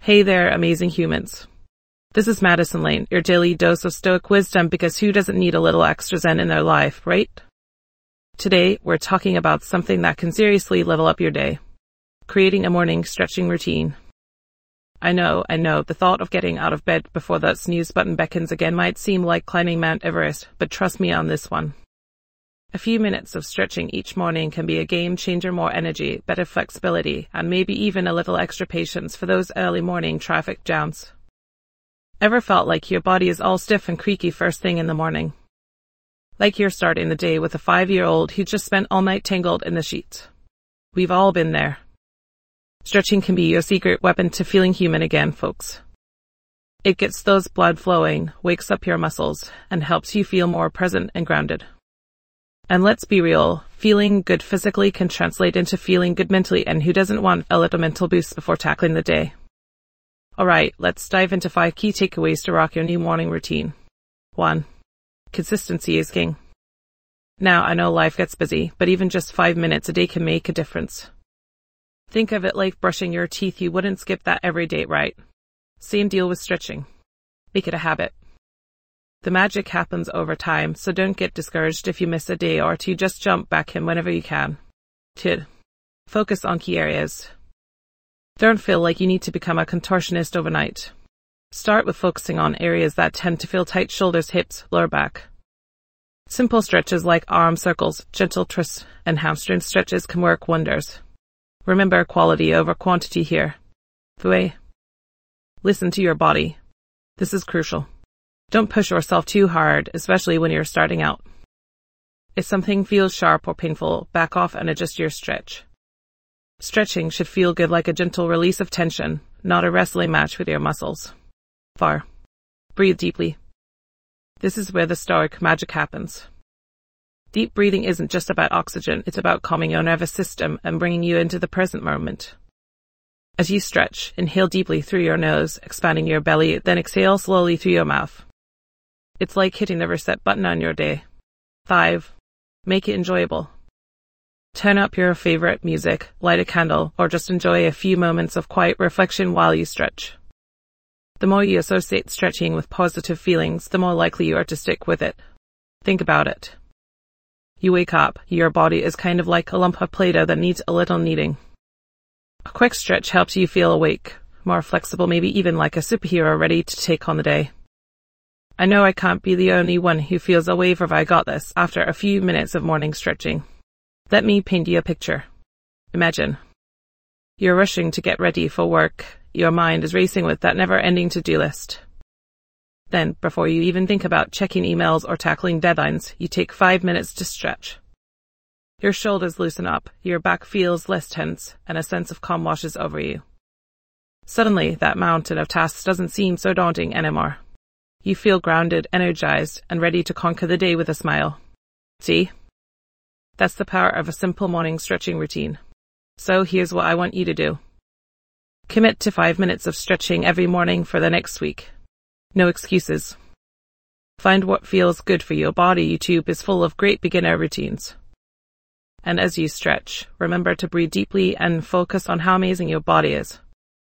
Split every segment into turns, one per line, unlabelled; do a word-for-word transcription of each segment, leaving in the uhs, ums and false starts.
Hey there, amazing humans. This is Madison Lane, your daily dose of stoic wisdom, because who doesn't need a little extra zen in their life, right? Today, we're talking about something that can seriously level up your day. Creating a morning stretching routine. I know, I know, the thought of getting out of bed before that snooze button beckons again might seem like climbing Mount Everest, but trust me on this one. A few minutes of stretching each morning can be a game changer. More energy, better flexibility, and maybe even a little extra patience for those early morning traffic jams. Ever felt like your body is all stiff and creaky first thing in the morning? Like you're starting the day with a five-year-old who just spent all night tangled in the sheets. We've all been there. Stretching can be your secret weapon to feeling human again, folks. It gets those blood flowing, wakes up your muscles, and helps you feel more present and grounded. And let's be real, feeling good physically can translate into feeling good mentally, and who doesn't want a little mental boost before tackling the day? Alright, let's dive into five key takeaways to rock your new morning routine. one. Consistency is king. Now, I know life gets busy, but even just five minutes a day can make a difference. Think of it like brushing your teeth. You wouldn't skip that every day, right? Same deal with stretching. Make it a habit. The magic happens over time, so don't get discouraged if you miss a day or two. Just jump back in whenever you can. two. Focus on key areas. Don't feel like you need to become a contortionist overnight. Start with focusing on areas that tend to feel tight: shoulders, hips, lower back. Simple stretches like arm circles, gentle twists, and hamstring stretches can work wonders. Remember quality over quantity here. three. Listen to your body. This is crucial. Don't push yourself too hard, especially when you're starting out. If something feels sharp or painful, back off and adjust your stretch. Stretching should feel good, like a gentle release of tension, not a wrestling match with your muscles. four. Breathe deeply. This is where the stoic magic happens. Deep breathing isn't just about oxygen, it's about calming your nervous system and bringing you into the present moment. As you stretch, inhale deeply through your nose, expanding your belly, then exhale slowly through your mouth. It's like hitting the reset button on your day. five. Make it enjoyable. Turn up your favorite music, light a candle, or just enjoy a few moments of quiet reflection while you stretch. The more you associate stretching with positive feelings, the more likely you are to stick with it. Think about it. You wake up, your body is kind of like a lump of Play-Doh that needs a little kneading. A quick stretch helps you feel awake, more flexible, maybe even like a superhero ready to take on the day. I know I can't be the only one who feels a wave of "I got this" after a few minutes of morning stretching. Let me paint you a picture. Imagine you're rushing to get ready for work. Your mind is racing with that never-ending to-do list. Then, before you even think about checking emails or tackling deadlines, you take five minutes to stretch. Your shoulders loosen up, your back feels less tense, and a sense of calm washes over you. Suddenly, that mountain of tasks doesn't seem so daunting anymore. You feel grounded, energized, and ready to conquer the day with a smile. See? That's the power of a simple morning stretching routine. So here's what I want you to do. Commit to five minutes of stretching every morning for the next week. No excuses. Find what feels good for your body. YouTube is full of great beginner routines. And as you stretch, remember to breathe deeply and focus on how amazing your body is.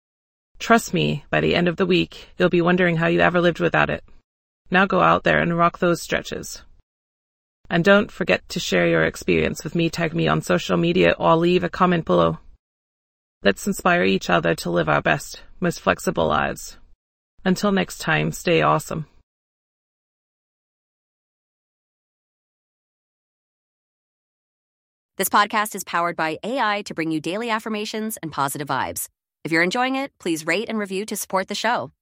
Trust me, by the end of the week, you'll be wondering how you ever lived without it. Now go out there and rock those stretches. And don't forget to share your experience with me. Tag me on social media or leave a comment below. Let's inspire each other to live our best, most flexible lives. Until next time, stay awesome.
This podcast is powered by A I to bring you daily affirmations and positive vibes. If you're enjoying it, please rate and review to support the show.